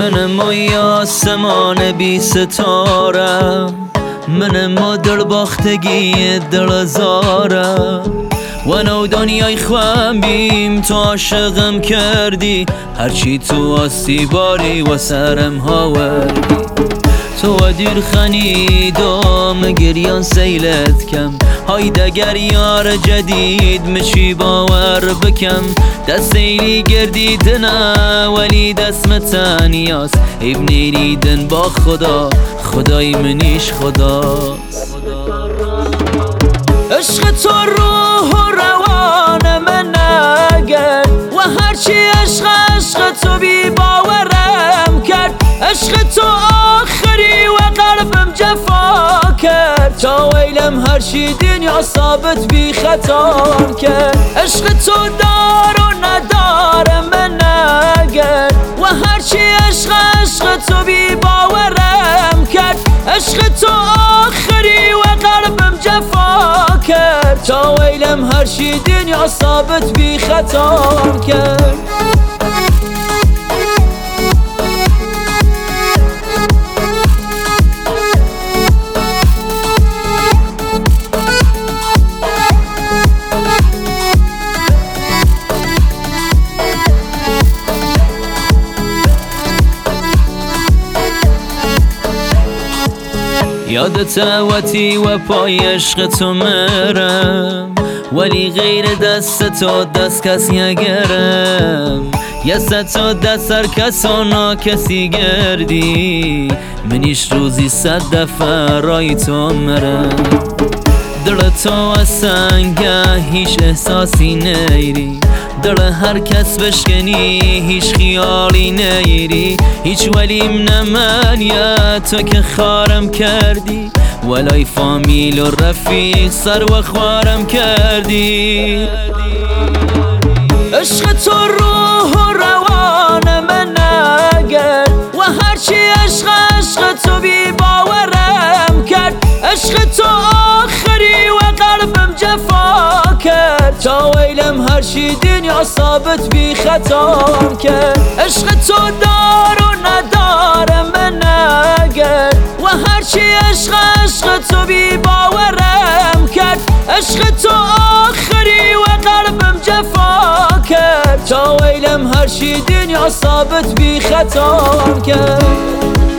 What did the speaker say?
منم و آسمان بی ستاره، منم و دل باختگی دل زاره، و نو دنیای خوام بیم تو عاشقم کردی، هرچی تو آستی باری و سرم هاوردی. تو و دیر خنیدم گریان سیلت کم، های دگر یار جدید مچی باور بکم. دست ایلی گردیدنه ولی دست متنیاس، ابن ایریدن با خدا، خدای منیش خداست. عشق تو روح و روان من نگرد، و هرچی عشق تو بی باورم کرد. عشق تو آخری و قلبم جفا کرد، تا ویلم هرچی دنیا ثابت بی خطا کرد. عشق تو دار و ندار من نگرد، و هرچی عشق تو بی باورم کرد. عشق تو آخری و قلبم جفا کرد، تا ویلم هرچی دنیا ثابت بی خطا کرد. یادت وتی و پای عشق تو مرم، ولی غیر دست تو دست کس نگرم. یست تو دست هر کس و ناکسی گردی، منیش روزی 100 دفعه رای تو مرم. دل تو از سنگه هیچ احساسی نیری، دل هر کس بشکنی هیچ خیالی نیری. هیچ ولیم نمن یا تو که خارم کردی، ولای فامیل و رفیق سر و خوارم کردی. عشق تو روح و روان من نگرد، و هرچی عشق تو بی باورم کرد. عشق تو آخری و قلبم جفا کرد، تا ویلم هرچی دنیا ثابت بی خطا کرد. عشق تو دار و ندار من نگرد، و هرچی عشق تو بی باورم کرد. عشق تو آخری و قلبم جفا کرد، تا ویلم هرچی دنیا ثابت بی خطا کرد.